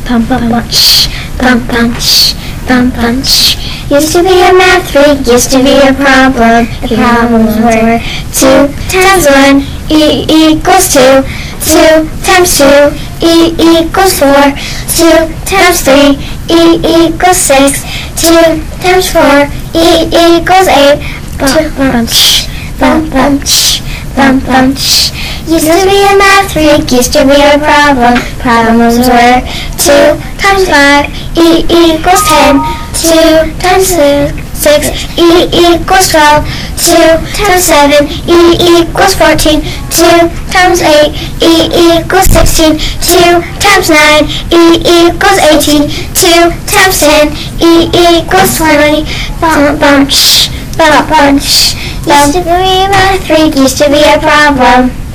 bum bum bunch, bum bunch, bum bunch. Used to be a math freak, used to be a problem. The problems were 2 times 1 equals 2, 2 times 2 equals 4, 2 times 3 equals 6, 2 times 4 equals 8. Bum bunch, bum bunch, bum bunch. Used to be a math freak, used to be a problem. Problems were 2 times 5 equals 10, 2 times 6 equals 12, 2 times 7 equals 14, 2 times 8 equals 16, 2 times 9 equals 18, 2 times 10 equals 20. Bum bunch, bum bunch. Used to be a math freak, used to be a problem.